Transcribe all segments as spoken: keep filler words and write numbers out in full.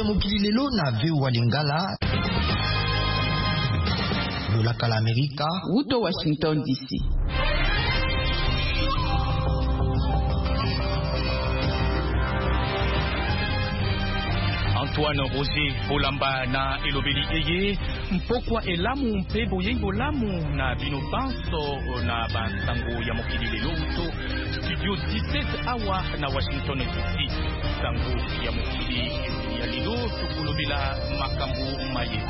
mokili lelo na V O A Lingala. Lola Kala Amerika. Uto Washington D C. Antoine Roger Bolamba na elobeli eye mpokwa elamu mpe boyengo lamu na bino banso na bansango ya mokili lelo uto studio dix-sept awa na Washington D C. Sango ya mokili ya lelo tukulobela makambo maye.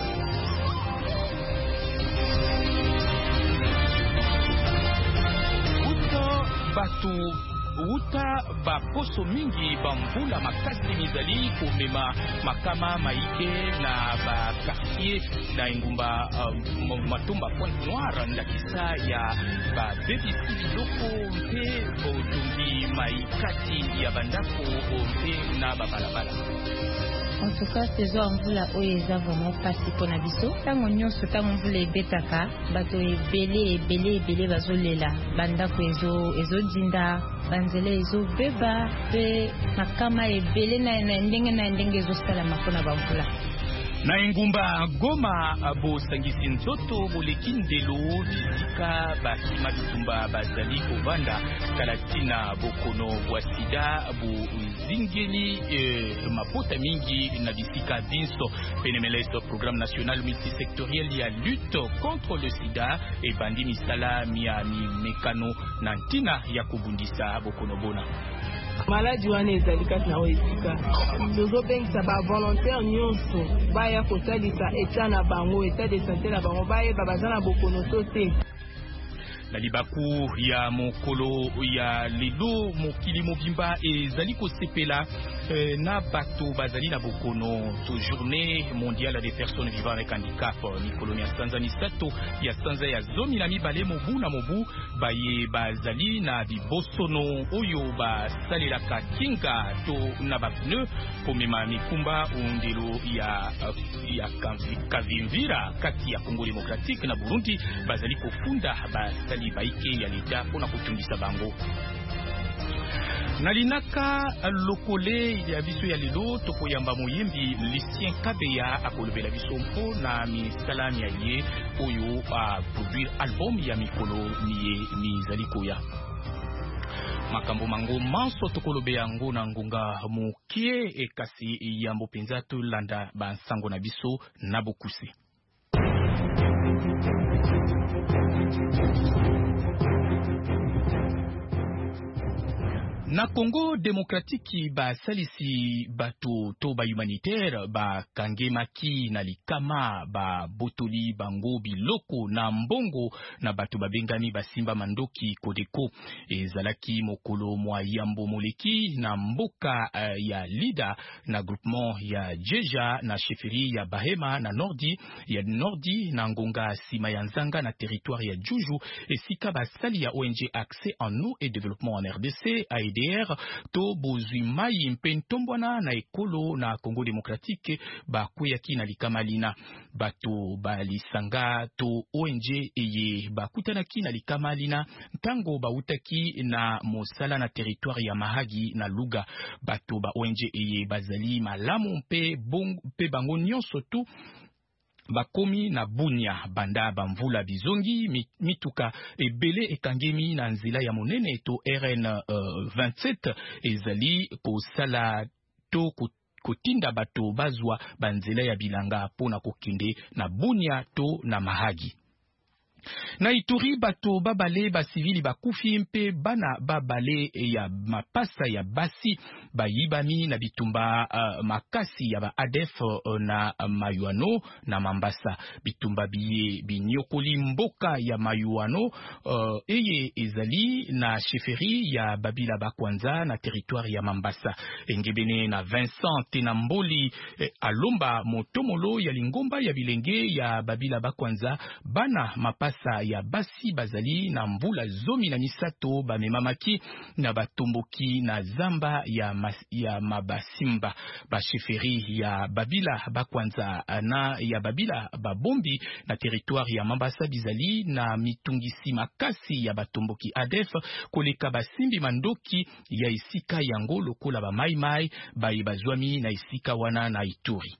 Uto batu uta ba poso mingi bambula makasi mizali komema makama maike na ba quartier na ingumba uh, matumba Pointe Noire ndakisa ya ba baby loko mpe botumbi maikati ya bandako mpe na babalabala. En tout cas, ces jours mvula oyo eza vraiment pasi pona biso. Tango nyonso tango mvula ebetaka, bato ebele ebele ebele bazolela. Bandako ezo ezo dinda, banzele ezo beba, pe makama ebele na ndenge na ndenge ezo sala makona bamvula. Na ingumba Goma bo sangisi nzoto boleki ndelo bisika bakima bitumba bazali kovanda kalatina bokono bwa sida bo zingeli eh, mapota mingi na bisika binso penemeleso programme national multisectoriel ya lutte contre le sida e bandi misala mia mi mekano na ntina ya kubundisa bokono bona. Maladi wana ezali kati na oesika tozopengisa ba volontaire nyonso baya kosalisa eta na bango eta de santé na bango bayeba baza na bokono to te. Na libaku ya mokolo ya lelo mokili mobimba ezali kosepela eh, na bato bazali na bokono to journée mondiale des personnes vivant avec handicap mikolo ya sanza misato ya sanza ya zomi na mibale mobu na mobu baye bazali na bibosono oyo basalelaka kinga to na bapneu komema mikumba undelo ya ya kavimvira kati ya Congo démocratique na Burundi bazali kofunda basali baike ya leta pona kutungisa bango. Nalinaka lokole ya biso ya lelo tokoyamba moyembi Lucien Kabeya akolobela biso mpo na misalami ya ye oyo a produire album ya mikolo miye mizali koya. Makambo mango manso tokolobe yango na ngunga mokie ekasi yambo penza to landa bansango na biso na bokusi. Na Congo démocratique ba salisi bato to ba humanitaire ba kangemaki na likama ba botoli bango biloko na mbongo na bato babengani basimba mandoki kodeko ezalaki mokolo mwa yambo moleki na mboka uh, ya Lida na groupement ya Jeja na chefferie ya Bahema na Nordi ya Nordi na ngonga sima ya Nzanga na territoire ya Juju esika basali ya O N G Accès en eau et développement en R D C A E D to bozwi mai mpentombwana na ekolo na Congo démocratique ba kweyaki na likamalina bato balisanga to O N G eye bakutanaki na likamalina ntango bautaki na mosala na territoire ya Mahagi na Luga bato ba O N G eye bazali malamu mpe bongo mpe bango nyonso tu bakomi na bunya banda bamvula bizongi mituka ebele ekangemi na nzela ya monene to R N uh, vingt-sept ezali kosala to kotinda bato bazwa banzela ya bilanga pona kokende na bunya to na Mahagi. Na Ituri bato babale ba civili bakufi mpe bana babale ya mapasa ya basi bayibami na bitumba uh, makasi ya ba A D F uh, na uh, Mayuano na Mambasa bitumba biye binyokoli mboka ya Mayuano uh, eye ezali na chefferie ya Babila Bakwanza na territoire ya Mambasa engebene na Vincent na Mboli eh, alomba motomolo ya lingomba ya bilenge ya Babila Bakwanza bana mapasa makasa ya basi bazali na mbula zomi na misato bamemamaki na batomboki na zamba ya, mas, ya mabasimba basheferi ya Babila bakwanza na ya Babila babombi na territoire ya Mambasa bizali na mitungisi makasi ya batomboki Adef koleka basimbi mandoki ya isika yango lokola ba mai mai baye bazwami na isika wana na Ituri.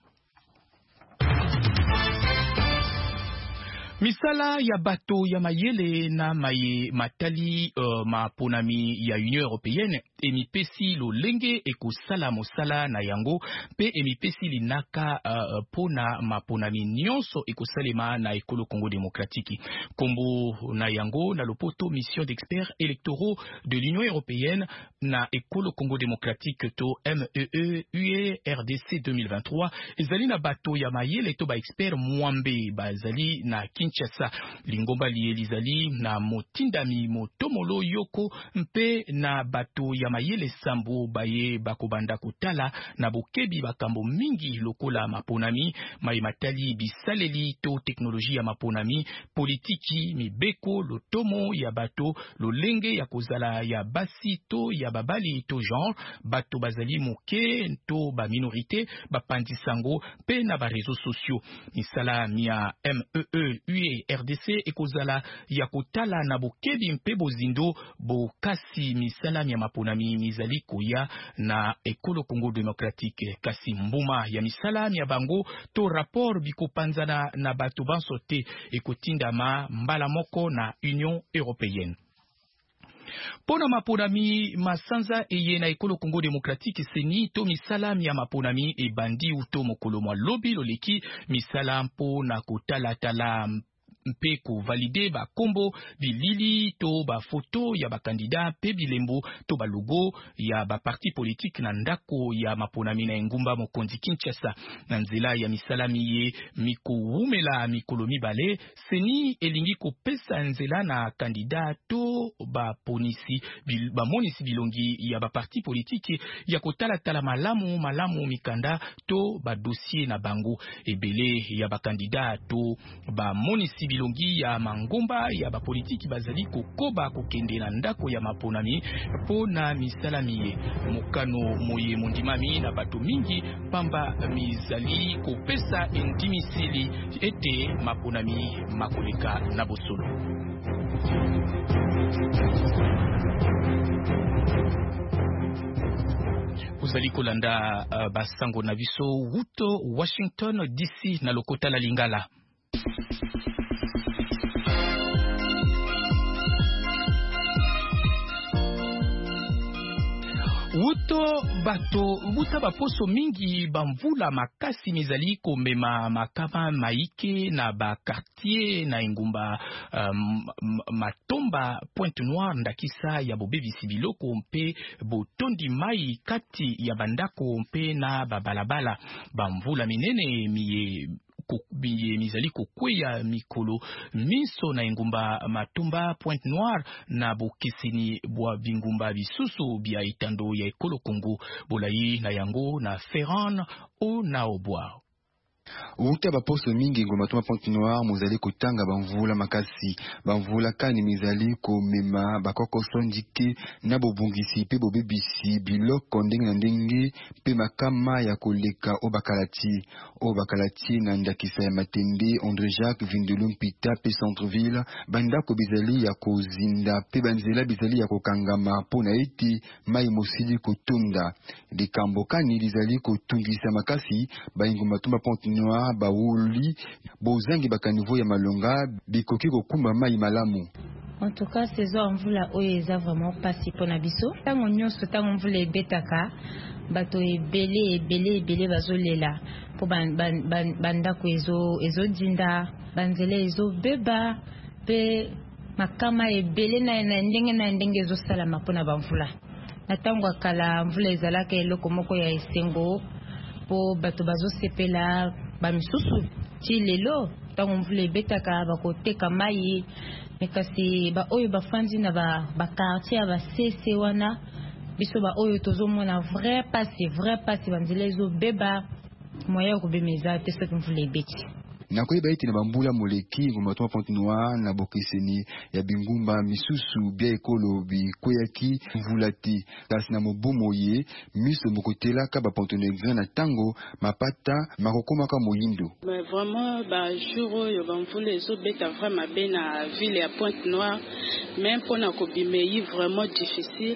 Misala ya bato ya mayele na maye matali uh, maponami ya Union Européenne emipesi lo lenge ekosala mosala na yango pe emipesi linaka uh, pona maponami nyonso ekosalema na ekolo Congo démocratique. Kombo na yango na lopoto mission d'experts électoraux de l'Union Européenne na ekolo Congo démocratique to M E E U E R D C deux mille vingt-trois ezali na bato ya mayele to ba expert mwambe bazali na Kinshasa lingomba lielizali na motindami motomolo yoko mpe na bato ya mayele sambo baye bakobanda kutala na bokebi bakambo mingi lokola maponami maimatali bisaleli to teknoloji ya maponami politiki mibeko lotomo ya bato lolenge ya kozala ya basi to ya babali to genre bato bazali moke to ba minorité bapandisango pe na ba réseaux sociaux misala mia M E E U E R D C ekozala ya kotala na bokebi mpe bozindo bokasi misala mia maponami mizali koya na ekolo Congo démocratique kasi mbuma ya misala mia bango to rapport bikopanzana na bato banso te ekotindama mbala moko na Union Européenne. Pona maponami masanza eye na ekolo Congo démocratique seni to misala mia maponami e bandi uto mokolo mwa lobi loleki misala mpo na kotala tala mpe ko valide ba kombo bilili to ba photo ya ba candidat pe bilembo to ba logo ya ba parti politique na ndako ya maponami na ngumba mokonzi Kinshasa na nzela ya misalami ye miko umela mikolo mibale seni elingi ko pesa nzela na candidat to ba ponisi bil, ba monisi bilongi ya ba parti politique ya kotala tala malamu malamu mikanda to ba dossier na bango ebele ya ba candidat to ba monisi bilongi ya mangomba ya ba politiki bazali kokoba kokende na ndako ya maponami pona misalami ye mokano moye mondimami na bato mingi pamba mizali kopesa intimisili ete maponami makoleka na bosolo. Uzali kolanda uh, basango na biso wuto Washington D C na lokota la Lingala. Wuto bato wuta baposo mingi bamvula makasi mizali komema makama maike na ba quartier na ingumba um, matomba Pointe Noire ndakisa ya bobebi sibiloko mpe botondi mai kati ya bandako mpe na babalabala bamvula minene miye biye mizali kokweya mikolo miso na ingumba matumba Pointe Noire na bokeseni bwa bingumba bisusu bia itando ya ekolo Congo bolayi na yango na Ferran o na obwa. Uta baposo mingi ngoma tuma Pointe Noire muzali kutanga bamvula makasi bamvula kani mizali ko mema bakoko sondike na bobungisi pe bobebisi biloko ndenge na ndenge pe makama ya koleka obakalati obakalati na ndakisa ya Matende André Jacques Vindelum Pita pe centre-ville bandako bizali ya kozinda pe banzela bizali ya kokangama pona eti mai mosili kotunda likambo kani bizali kotungisa makasi baingoma tuma Pointe Noire bauli bozangi bakanivo ya malonga bikoki kokumba mai malamu. En tout cas, saison mvula oyo eza vraiment pasi pona biso. Tango nyonso tango mvula ebetaka bato ebele ebele ebele bazolela po bandako ezo ezo dinda banzele ezo beba pe makama ebele na ndenge na ndenge ezo salama pona bamvula. Na tango akala mvula ezalaka eloko moko ya esengo po bato bazosepela bamisusu ti lelo tango mvula ebetaka bakoteka mai mekasi ba oyo bafandi na ba ba quartier ba sese wana biso ba oyo tozomona vrai passé vrai passé banzela ezo beba moya ko bemeza te soki mvula ebeti. na koyeba ete na bambula moleki ngombatuma Pointe Noire na bokeseni ya bingumba misusu bia ekolo bikweyaki mvula te kasi na mobomoye miso mokotelaka ba Pont-Negrins na tango mapata makokomaka moyindo. Mais vraiment ba jour oyo bamvula ezobeta vraiment be na ville ya Pointe Noire même pona kobimei vraiment difficile.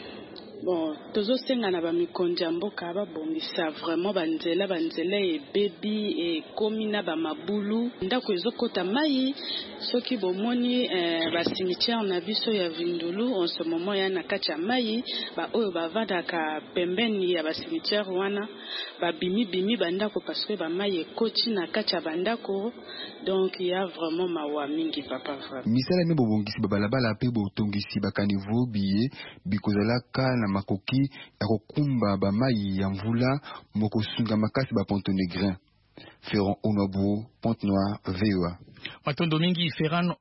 Bon, tozo senga na ba mikondi ya mboka babongisa vraiment banzela banzela e baby e komina ba mabulu ndako ezokota mai soki bomoni eh, ba cimetière na biso ya Vindulu en ce moment ya na kacha mai ba oyo bavandaka pembeni ya ba cimetière wana ba bimi bimi bandako parce que ba mai ekoti na kacha bandako donc il y a vraiment mawa mingi papa vraiment. Misala me bobongisi babalabala pe botongisi bakanivo biye bikozalaka na makoki ya kokumba ba mai ya mvula mokosunga makasi ba Pont-Negrins. Ferran Onwabo, Pointe Noire, V O A. Matondo mingi Ferran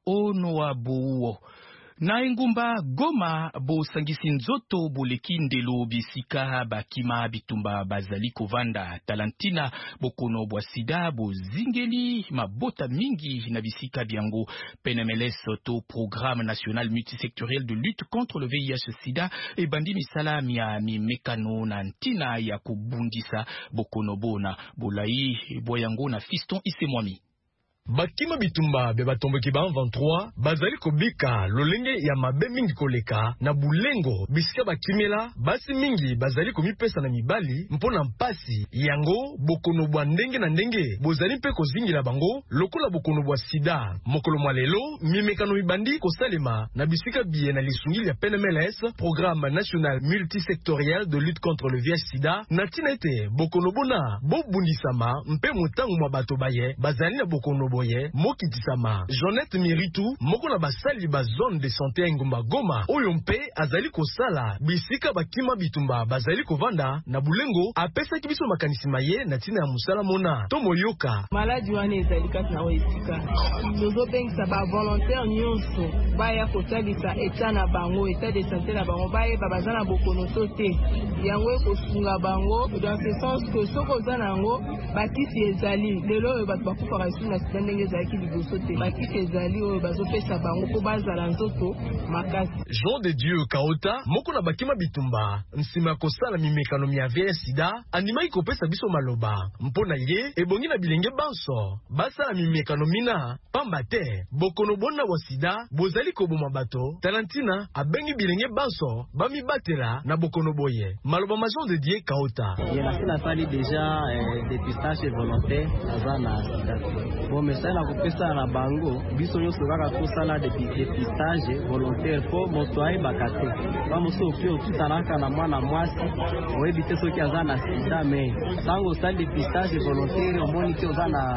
Onwabo. Na engumba Goma bo sangisi nzoto boleki ndelo bisika bakima bitumba bazali kovanda talantina bokono bwa sida bo zingeli mabota mingi na bisika biango P N M L S to Programme National Multisectoriel de lutte contre le V I H sida e bandi misala mia mi mekano na ntina ya kubundisa bokono bona bolai boyango na Fiston Isemwami. Bakima bitumba be batomboki ba vingt-trois bazali kobika lolenge ya mabe mingi koleka na bulengo bisika bakimela basi mingi bazali komipesa na mibali mpona mpasi yango bokono bwa ndenge na ndenge bozali mpe kozingila bango lokola bokono bwa sida mokolo mwa lelo mimekano mibandi kosalema na bisika biye na lisungili ya P N M L S Programme National Multisectoriel de lutte contre le V I H sida na tina ete bokono bona bobundisama mpe motango mwa bato baye bazali na bokono boye mokitisama. Jeannette Miritu moko na basali ba zone de santé ya Ngumba Goma oyo mpe azali kosala bisika bakima bitumba bazali kovanda na bulengo apesa kibiso makanisi maye na tina ya musala mona tomo yoka maladi wana ezali kati na esika tozobengisa ba volontaire nyonso baya kosalisa eta na bango eta de santé na bango bayeba baza na bokono to te yango ekosunga bango dans ce sens que soko oza nango bakisi ezali lelo oyo bato bakufaka esu na sida ndenge ezalaki liboso te bakisi ezali oyo bazopesa bango mpo bazala nzoto makasi. Jean de Dieu Kaota moko na bakima bitumba nsima kosala mimekano mia V I H sida animai kopesa biso maloba mpona ye ebongi na bilenge banso basala mimekano mina pamba te bokono bona wa sida bozali koboma bato talantina abengi bilenge banso bamibatela na bokono boye maloba ma Jean de Dieu Kaota yena sina sali déjà eh, dépistage volontaire azana sida bon message na kopesa na bango biso nyonso kaka tosala dépistage volontaire po moto ayebaka te ba moso ofi otutanaka na mwana mwasi oyebi te soki aza na sida me sango osali dépistage volontaire omoni te oza na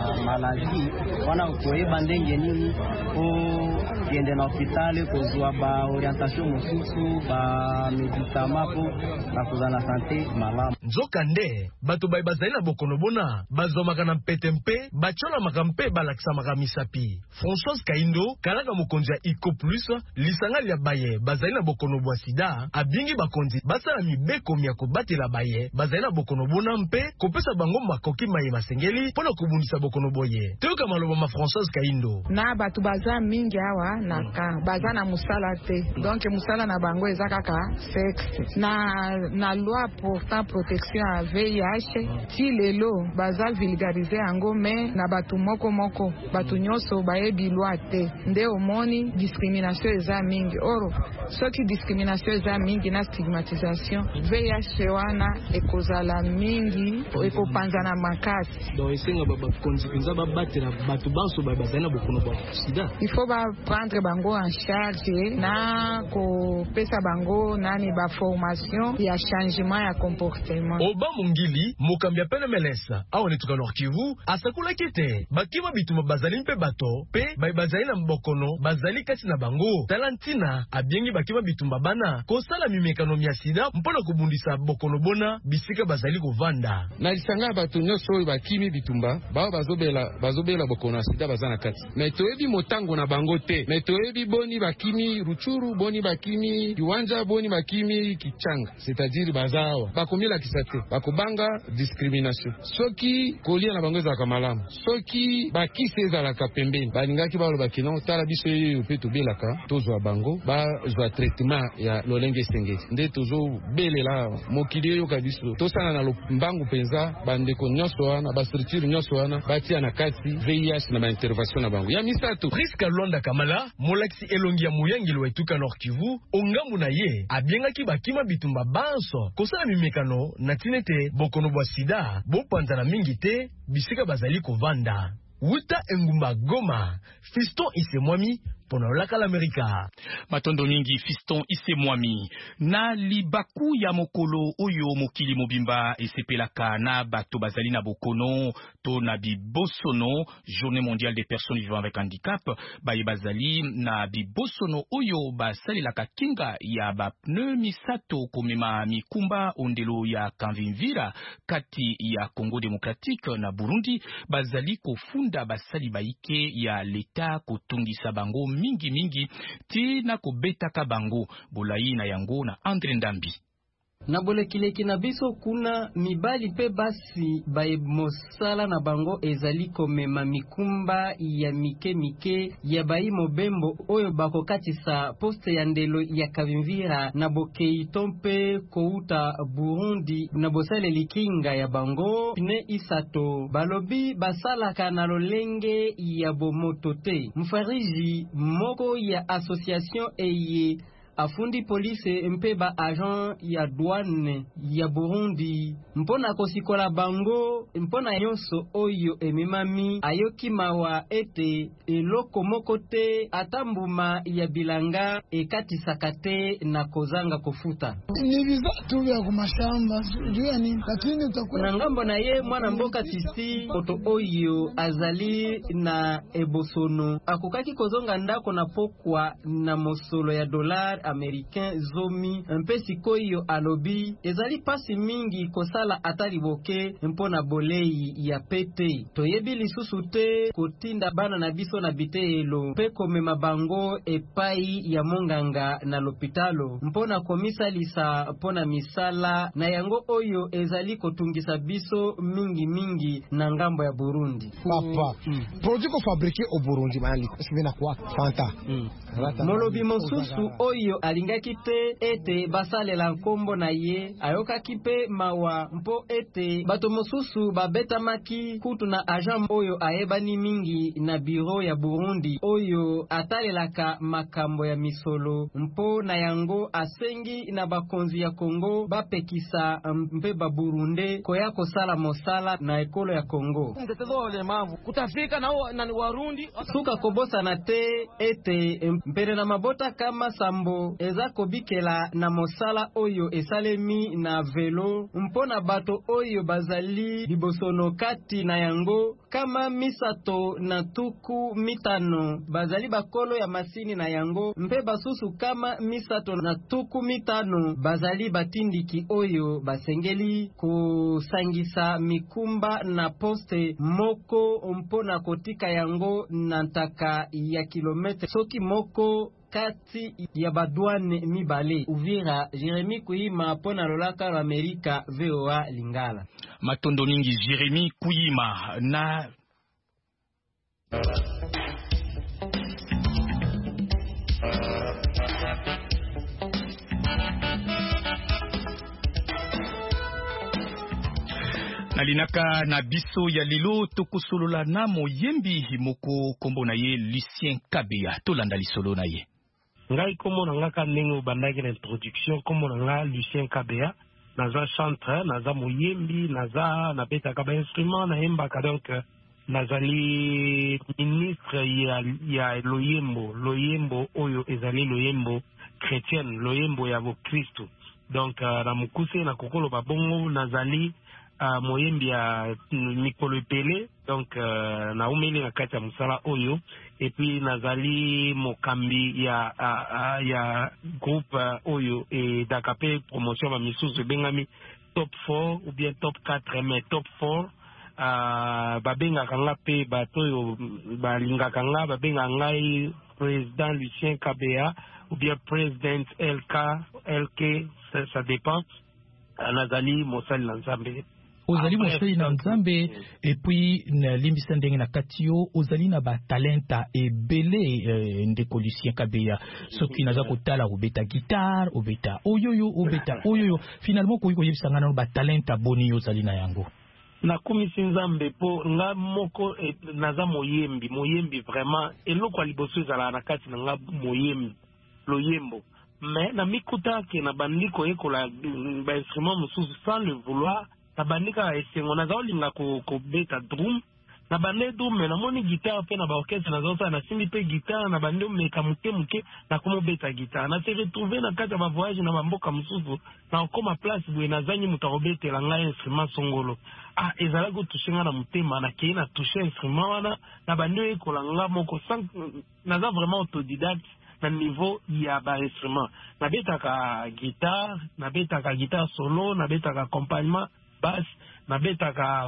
maladie wana koyeba ndenge nini po kende na hôpital kozwa ba orientation mosusu ba médicament po na kozala na santé malamu nzoka nde bato baye bazali na bokono bona bazomaka na mpete mpe bachola makampe balakisa makamisapi. Françoise Kaindo kalaka mokonzi ya Iko Plus lisanga lia baye bazali na bokono bwa sida abingi bakonzi basala mibeko mia kobatela baye bazali na bokono bona mpe kopesa bango makoki maye masengeli mpona kobundisa bokono boye teyoka maloba ma Françoise Kaindo na bato baza mingi awa na ka baza na musala te donc musala na bango eza kaka sexe na na loi portant protection à V I H ti lelo baza vulgariser yango me na bato moko moko bato nyonso bayebi loi te nde omoni discrimination eza mingi oro soki discrimination eza mingi na stigmatisation V I H wana ekozala mingi ekopanzana makasi donc esenga bakonzi penza babatela bato banso bazali na bokono bwa sida il faut ba prendre bango en charge na kopesa bango nani ba formation ya changement ya comportement. Oba Mungili mokambi ya P N M L S aone tuka Nord Kivu asakula kete bakima bituma bazali mpe bato pe bayi bazali na mbokono bazali kati na bango talantina abiengi bakima bitumba bana kosala mimekano mia sida mpona kubundisa bokono bona bisika bazali kovanda na lisanga bato nyonso oyo bakimi bitumba bao bazobela bazobela bokono ya sida bazana kati me toyebi motango na bango te me toyebi boni bakimi Ruchuru boni bakimi boni kiwanja boni makimi kichanga c'est-à-dire bazawa bakomila kisate bakobanga discrimination soki kolia na bango ezalaka malamu soki bakisi ezalaka pembeni balingaki baloba kino tala biso oyo mpe tobelaka tozwa bango bazwa traitement ya lolenge esengeli nde tozobelela mokili oyoka biso tosala na mbangu mpenza bandeko nyonso wana bastructure nyonso wana batia na kati V I H na baintervention na bango ya misato. Priska Luanda Kamala molakisi elongi ya muyangelo etuka Nord Kivu ongambu na ye abiengaki bakima bitumba banso kosala mimekano na tinete bokono bwa sida bopanzana mingi te bisika bazali kovanda. Wuta engumba Goma, Fiston Isemwami pona olaka l'Amerika. Matondo nyingi Fiston Isemwami. Na libaku ya mokolo oyo mokili mobimba esepelaka na bato bazali na bokono to na bibosono journée mondiale des personnes vivant avec handicap baye bazali na bibosono oyo basalelaka kinga ya bapneu misato komema mikumba ondelo ya Kanvimvira kati ya Congo démocratique na Burundi bazali kofunda basali baike ya leta kotungisa bango mingi mingi ti na kobetaka bango bolai na yango na Andre Ndambi. Na bolekileki na biso kuna mibali pe basi baye mosala na bango ezali komema mikumba ya mike mike ya bayi mobembo oyo bakokatisa poste ya ndelo ya Kavimvira na bokei tompe kouta Burundi na bosale likinga ya bango ne isato balobi basalaka na lolenge ya bomoto te. Mfariji moko ya association eye afundi police mpe ba agent ya douane ya Burundi mpona kosikola bango mpona nyonso oyo ememami ayoki mawa ete eloko moko te atambuma ya bilanga ekatisaka te na kozanga kofuta ni vizatu vya kumashamba juu ya nini lakini utakuwa na ngambo na ye mwana mboka tisi oto oyo azali na ebosono akokaki kozonga ndako na pokwa na mosolo ya dollar américain zomi mpe sikoyo alobi ezali pasi mingi kosala atali boke mpona bolei ya pete toyebi lisusu te kotinda bana na biso na biteelo mpe komema bango epai ya monganga na lopitalo mpona komisalisa mpona misala na yango oyo ezali kotungisa biso mingi mingi na ngambo ya Burundi. Papa mm. produit ko fabriqué au Burundi mali sivina kwa Fanta mm. molobi mosusu oyo alingaki te ete basalela nkombo na ye ayokaki pe mawa mpo ete bato mosusu babetamaki kutu na agent oyo ayebani mingi na bureau ya Burundi oyo atalelaka makambo ya misolo mpo na yango asengi na bakonzi ya Kongo bapekisa mpe ba Burunde koya kosala mosala na ekolo ya Kongo kutafika na Warundi suka kobosa na te ete mpere na mabota kama sambo eza kobikela na mosala oyo esalemi na velo mpona bato oyo bazali libosono kati na yango kama misato na tuku mitano bazali bakolo ya masini na yango mpe basusu kama misato na tuku mitano bazali batindiki oyo basengeli kusangisa mikumba na poste moko mpona kotika yango na ntaka ya kilometre soki moko kati ya badouane mibale. Uvira, Jeremy Kuyima pona lolaka la Amerika V O A Lingala. Matondo ningi Jeremy Kuyima na nalinaka na biso ya lilo tokusolola na moyembi moko kombo na ye Lucien Kabea tolanda lisolo na ye. Ngai komo na ngaka ndenge obandaki na introduction komo na nga Lucien Kabea naza chanteur naza moyembi naza nabetaka ba instrument na yembaka donc nazali ministre ya ya loyembo loyembo oyo ezali loyembo chrétienne loyembo ya bo Kristo donc uh, na mukuse na kokolo babongo nazali Uh, moyembi ya mikolo epele donc uh, na umeli na kati ya musala oyo et puis nazali mokambi ya uh, uh, ya groupe uh, oyo et dakape promotion ba misusu bengami top four ou bien top quatre mais top four uh, babengaka nga pe bato oyo balingaka nga babenga ngai président Lucien Kabea ou bien President L K, L K, ça, ça dépend. Nazali Mosali Nzambe. Ozali Mosali Nzambe, et puis limbisa ndenge na katio, ozali na ba talenta e belé ndeko Lucien Kabeya. Soki naza kotala obeta guitare, obeta oyoyo, obeta oyoyo. Finalement ko yiko yebisa ngana ba talenta boni ozali na yango. Na komisi Nzambe po nga moko e, naza moyembi, moyembi vraiment eloko liboso ezala na kati na nga moyembi, loyembo. Mais na mikuta ke na bandiko ekola ba instrument mususu sans le vouloir, na bandika esengo na zaolinga ko ko beta drum, na bande drum na moni guitare pe na ba orchestre na zonta na simbi pe guitare na bande meka muke muke na komo beta guitare. Na se retrouver na kati ba voyage na bamboka mususu na koma place bwe na zanyi mutarobete la nga instrument songolo. Ah ezala go toucher na mutema na ke na toucher instrument wana na bande ekola nga moko sans na za vraiment autodidacte. Na niveau ya ba instrument na betaka guitare na betaka guitare solo na betaka accompagnement basse na betaka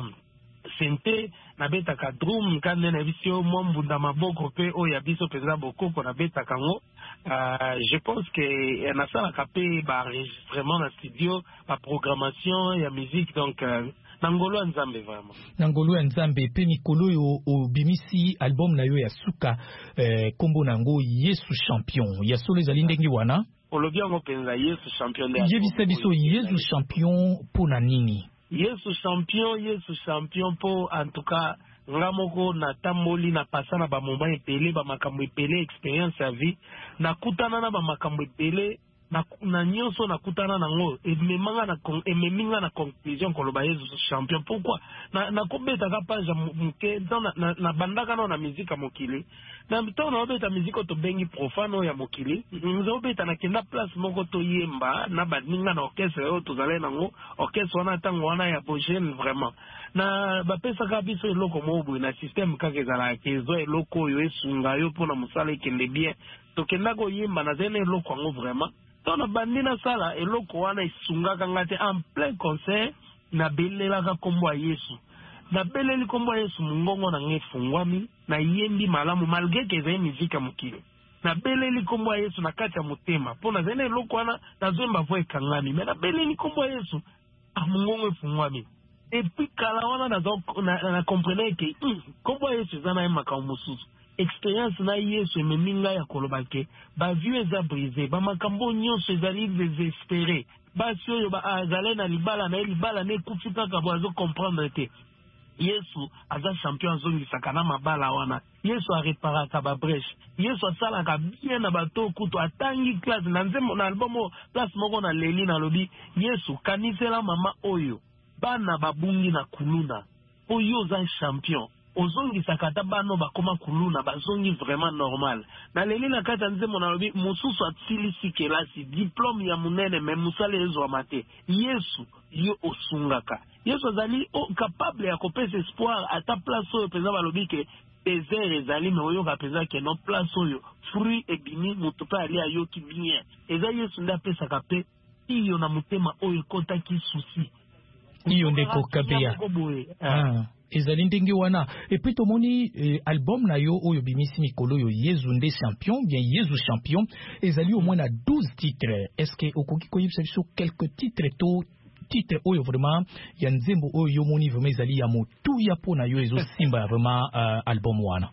synthé na betaka drum kana na visio mombunda maboko pe o ya biso peza bokoko na betaka ngo. Uh, je pense que na sala kapé ba enregistrement na studio ba programmation ya musique donc uh, Nangolo Nzambe vraiment. Nangolo Nzambe pe mikolo yo o bimisi album na yo ya suka eh, kombo nango Yesu champion. Ya solo ezali ndenge wana. Olobi yango penza Yesu champion de. Yebisa biso Yesu champion pona nini? Yesu champion, Yesu champion po en tout cas ngamoko na tamboli na pasa na ba moment epele ba makambo epele experience ya vie na kutana na ba makambo epele na na nyonso na kutana nango ememanga na ememinga na conclusion koloba Yesu champion. Pourquoi na na kobeta ka page muke na na, na bandaka na muzika mokili na mito na obeta muzika to bengi profano ya mokili nzo beta na kenda place moko to yemba na baninga na orchestre yo to zale nango orchestre wana tango wana ya bogene vraiment na bapesa ka biso eloko mobu na système ka kezala kezo eloko yo esunga yo pona musala ikende bien to kenda ko yemba na zene eloko ngo vraiment. Donc na bandina sala eloko wana isungaka ngate en plein concert na belelaka kombo ya Yesu. Na beleli kombo ya Yesu mungongo na ngefungwami na yembi malamu malgré que zene muzika mokili. Na beleli kombo ya Yesu na kati ya motema. Pona zene eloko wana na zomba voe kangami. Mais na beleli kombo ya Yesu a mungongo efungwami. Et puis kala wana na na, na comprenez que mm, kombo ya Yesu zana emaka mususu. Expérience na Yesu ememinga ya kolobake ba vieux eza brisé ba makambo nyonso ezali désespéré basi oyo ba azale na libala na libala ne kufika ka boazo comprendre te Yesu aza champion azongisaka na mabala wana. Yesu areparaka ba brèche. Yesu asalaka bien na bato kuto atangi classe na nzembo na albumo place moko na leli na lobi Yesu kanisela mama oyo bana babungi na kuluna oyo za champion. Ozongi sakata bano bakoma kuluna bazongi vraiment normal. Na leli na kata nzemo na lobi mususu atsili sikelasi diplôme ya munene me musale ezo amate. Yesu yo osungaka. Yesu azali o capable ya kopesa espoir ata place oyo peza balobi ke désert ezali me oyo kapeza ke no place oyo fruit ebimi mutu pa ali ayoki bien. Eza Yesu nda pesa kape iyo na mutema oyo kotaki souci. Iyo ndeko Kabeya. Ah. Ezali ndenge wana et puis tomoni eh, album na yo oyo bimisi mikolo yo Yesu nde champion bien Yesu champion ezali au moins na douze titres. Est-ce que okoki koyebisa biso quelques titres to titres oyo vraiment ya nzembo oyo yo moni vraiment ezali ya motu ya pona yo ezo simba vraiment uh, album wana?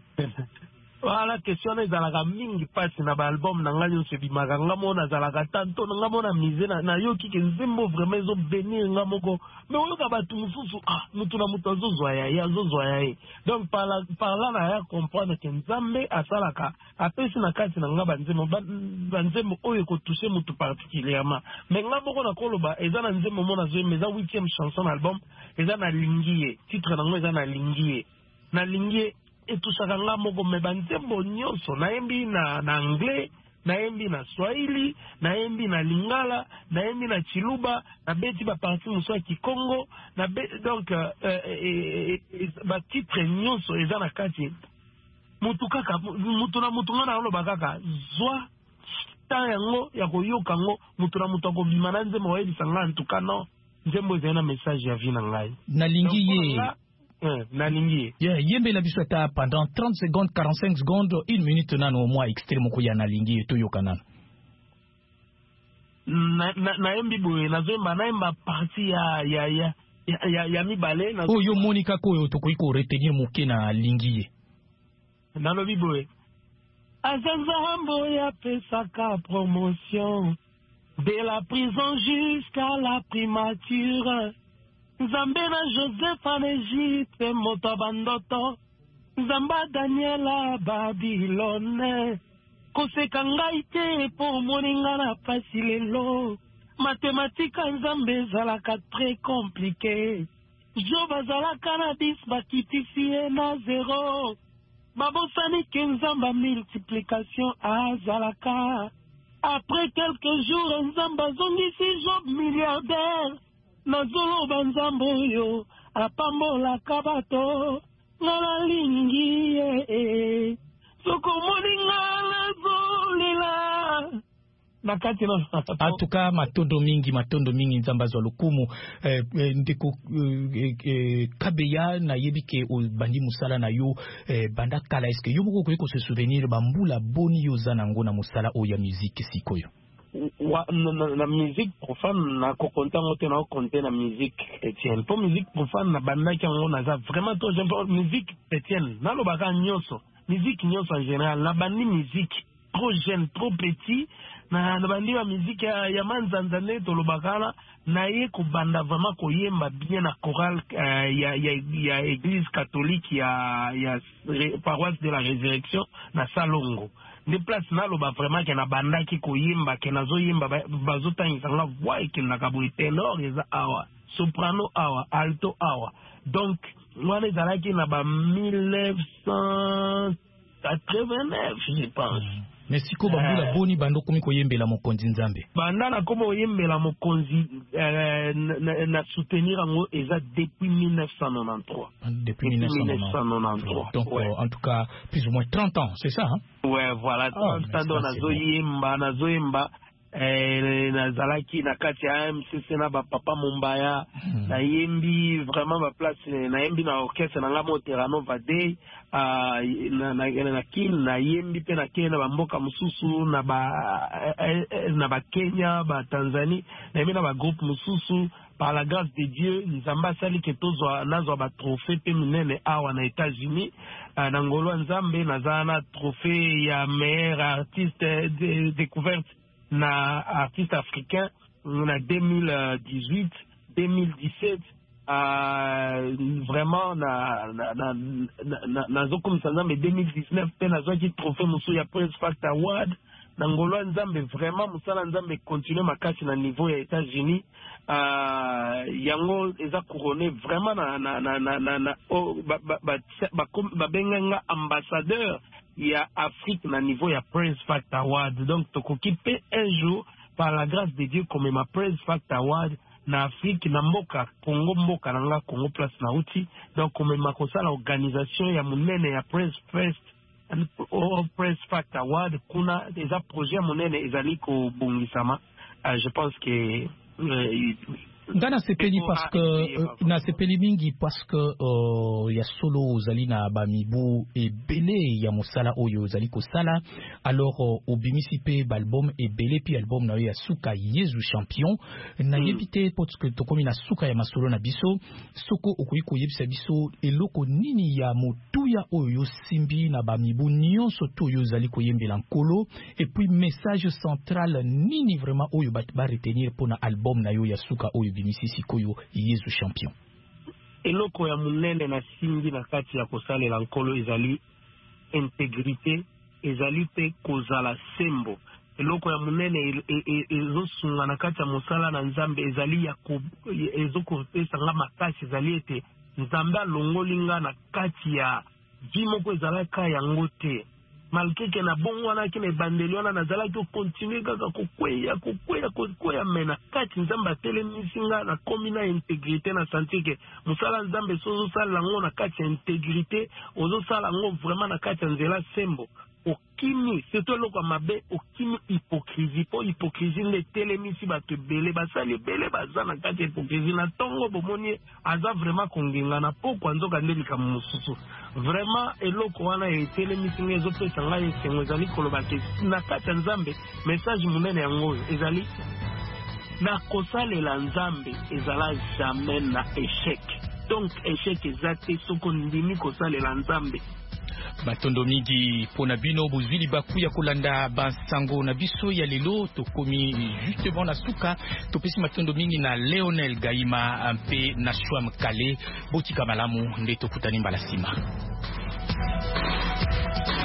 Voilà question ezalaka mingi pasi na ba album na nganyo se bimaka ngamo na zalaka tanto na ngamo na mise na, na yo kike nzembo vraiment ezo benir ngamoko mais oyo ka batu mususu ah mutu na mutu azozwa ya ya azozwa ya donc par la par là na ya comprendre que Nzambe asalaka apesi na kati na ngaba nzembo ba nzembo oyo ko toucher mutu particulièrement mais ngabo na koloba eza na nzembo mona zo mais za huitième chanson album eza na lingiye titre nango eza na lingiye na lingiye etusaka nga moko me banzembo nyonso naembi na na anglais naembi na swahili naembi na lingala naembi na chiluba na beti ba parti muso ya kikongo na be, donc euh, euh, euh, ba titre nyonso eza na kati mutu kaka mutu na mutu ngana oloba kaka zwa ta yango ya koyoka ngo mutu na mutu akobima na nzembo wayebisa nga ntuka no nzembo eza na message ya vie na ngai na lingiye. Euh, nalingi. Yeah, yembe la bisota pendant trente secondes, quarante-cinq secondes, une minute nano au moins extrême ko ya nalingi to yokana. na na na yembi boye nazomba na yemba parti ya ya ya ya ya mibale na oyo monika koyo tokoki ko retenir moke na lingiye nalobi boye azanzambo ya pesaka promotion de la prison jusqu'à la primature Nzambe na Joseph en Égypte moto bandoto Nzamba Daniela Babylone koseka ngai te po moninga na pasi lelo mathématika Nzambe ezalaka très compliqué jo bazalaka na bis bakitifie na zéro babosani ke Nzamba multiplication azalaka après quelques jours Nzamba zongisi Job milliardaire nazoloba Nzambe oyo apambolaka bato ngala lingi eh soko moninga nazolila nakati na atuka matondo mingi matondo mingi Nzamba zwa lukumu eh, ndeko eh, eh, kabeya na yebike o bandi musala na yo eh, banda kala eske yo moko ko se souvenir bambula boni yo zana ngona musala o ya musique sikoyo wa na, na, na musique profane na kokonta ngote na kokonte na musique chrétienne pour musique profane na banda ki ngona za vraiment to j'aime pas musique chrétienne na lo baka nyoso musique nyoso en général na bandi musique trop jeune trop petit na na bandi wa musique ya, ya manzanzane to lo bakala na ye ko banda vraiment ko yemba bien na chorale uh, ya ya ya église catholique ya ya paroisse de la résurrection na Salongo de place na lo ba vraiment ke na banda ki ko yemba ke na zo yemba bazotangisa nga voix ke na kabo tenor eza awa soprano awa alto awa donc wana ezalaki na ba mille neuf cent quatre-vingt-neuf je pense mm. Mais siko bambula boni bando komi ko yembela mokonzi Nzambe banda na komo yembela mokonzi euh, na, na soutenir ngo eza depuis mille neuf cent quatre-vingt-treize depuis mille neuf cent quatre-vingt-treize donc ouais. euh, en tout cas plus ou moins trente ans c'est ça hein? Ouais voilà trente ans oh, na zo yemba na zo yemba eh na zalaki na kati ya M C C na ba papa Mumbaya hmm. na yembi vraiment ba place na yembi na orchestre na ngamo Terano Vade ah na na na kin na yembi pe na kena ba mboka mususu na ba na ba Kenya ba Tanzanie na yembi na ba groupe mususu par la grâce de Dieu Nzamba sali ke tozo nazo ba trophée pe minene awa na États-Unis na ngolo Nzambe na zana trophée ya meilleur artiste de découverte na artiste africain na deux mille dix-huit deux mille dix-sept euh, vraiment na na na na na zo comme ça mais deux mille dix-neuf pe na zo ki trophée musu ya Press Fact Award na ngolo Nzambe vraiment musala Nzambe continue makasi na niveau ya États-Unis euh yango eza couronné vraiment na na na na na, na oh, ba ba ba, ba, ba benga ambassadeur il y a Afrique na niveau ya Press Fact Award donc tokoki pe un jour par la grâce de Dieu comme ma Press Fact Award na Afrique na mboka Congo mboka na nga Congo place na uti donc comme ma kosala organisation ya munene ya Press Fest au Press Fact Award kuna des projets munene ezali ko bongisama uh, je pense que euh, Ngana sepeli parce que euh, na sepeli mingi parce que euh, ya solo zali na bamibu et belé ya musala oyo zali ko sala alors euh, obimisi pe album et belé puis album na ya suka Yesu champion na mm. yebite parce que to komi na suka ya masolo na biso soko okoyi ko yebisa biso eloko nini ya motuya oyo simbi na bamibu nyonso to yo zali ko yembela nkolo et puis message central nini vraiment oyo bat ba retenir pour na album na yo ya suka oyo Misisi koyo Yesu champion eloko ya munene na simbi na kati ya kosalela nkolo ezali intégrité ezali pe kozala sembo eloko ya munene ezosunga na kati ya mosala na Nzambe ezali ya ezokopesa nga makasi ezali ete Nzambe alongolinga na kati ya vimoko ezalaka yango te malgré que na bon wana ki na bandeli wana nazala ki continue kaka kokweya kokweya kokweya mena kati Nzambe atelemisi nga na komi na intégrité na sentir que musala Nzambe sozo sala ngo na kati ya intégrité ozo sala ngo vraiment na kati ya nzela sembo okimi surtout loko mabe okimi hypocrisie po hypocrisie ne telemisi bato belé basali belé bazana kati hypocrisie na tongo bomoni aza vraiment kongenga na poko nzoka ndelika mususu vraiment eloko wana etelemisi ngezo pesa ngai sengo ezali koloba ke na kati ya Nzambe message munene yango ezali na kosalela nzambe ezala jamais na échec. Donc échec ezate soko ndimi kosalela nzambe. Matondo mingi pona bino bozwili bakuya kolanda bansango na biso ya lelo tokomi justement na suka topesi matondo mingi na Leonel Gaima mpe na Shwam Kale botika malamu nde tokutani mbala sima.